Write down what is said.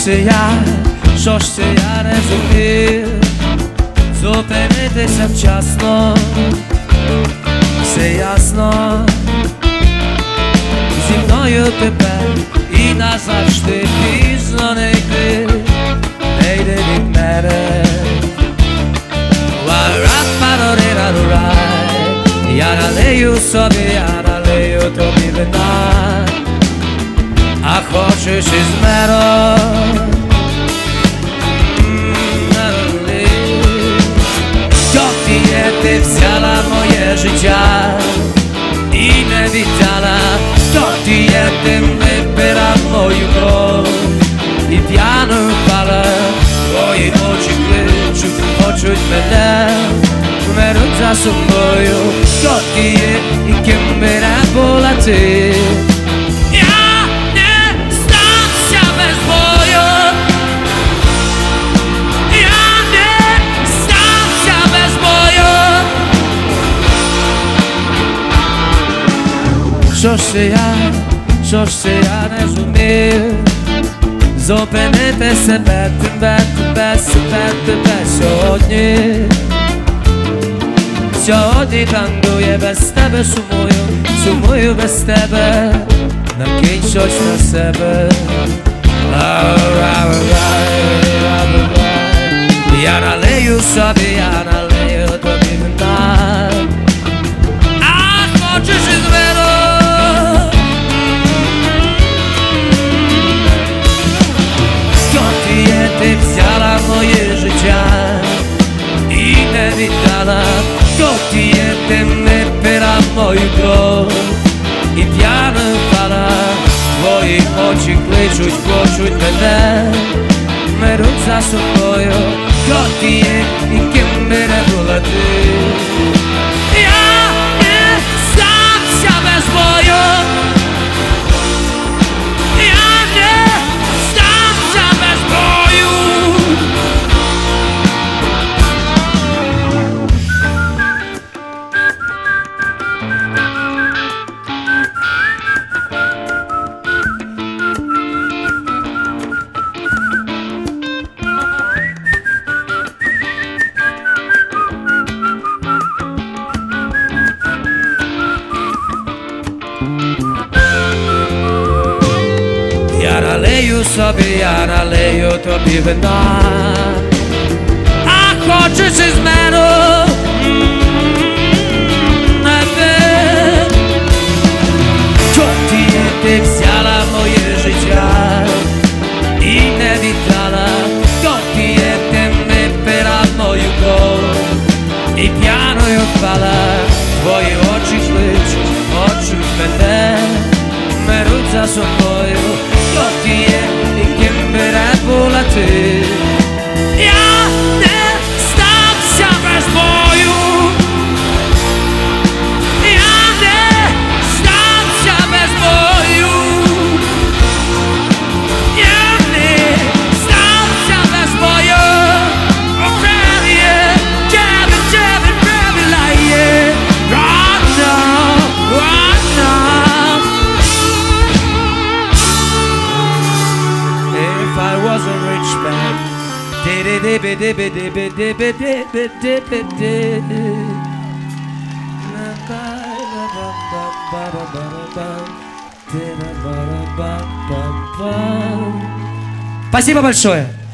Що ж це я не зумів зупинитися вчасно, все ясно, зі мною тепер і назавжди пізно не йди, не йди від мене. Я налию собі, я налию тобі вина, а хочеш із мене ти взяла моє життя і не віддала, хто ти є, ти вибирав мою кров і п'яно впала, твої очі кличуть, хочуть мене, беруть за собою, хто ти є і ким би не була ти. Я не здамся без бою. Що ж це я не зумів зупинити себе, тебе сьогодні. Сьогодні танцює без тебе, сумую без тебе, накинь щось на себе. Я налию собі, я налию тобі вина, а хочеш із мене. Ти взяла моє життя і не віддала, хто ти є, ти не вбирав мою кров і п'яно впала, твої очі кличуть, хочуть мене, беруть за собою, хто ти є і ким би не була ти. Я не здамся без бою. Я налию собі, я налию тобі вина, а хочеш із мене не пи. Що ти взяла моє життя і не віддала, хто ти є, ти не вбирав мою кров і п'яною впала, твої очі кличуть, хочуть мене, беруть за собою, хто ти є і ким би не була ти. Я не здамся без бою. Я не здамся без бою. Я не здамся без бою. Спасибо большое.